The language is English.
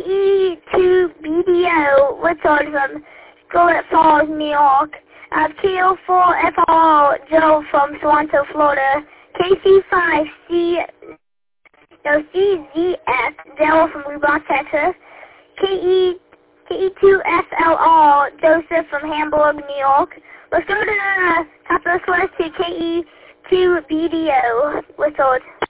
KE2BDO, whistled from Scarlet Falls, New York. I have KO4FR, Joe from Toronto, Florida. CZF, Daryl from Reebok, Texas. KE2FLR, Joseph from Hamburg, New York. Let's go to the top of this list to KE2BDO, whistled.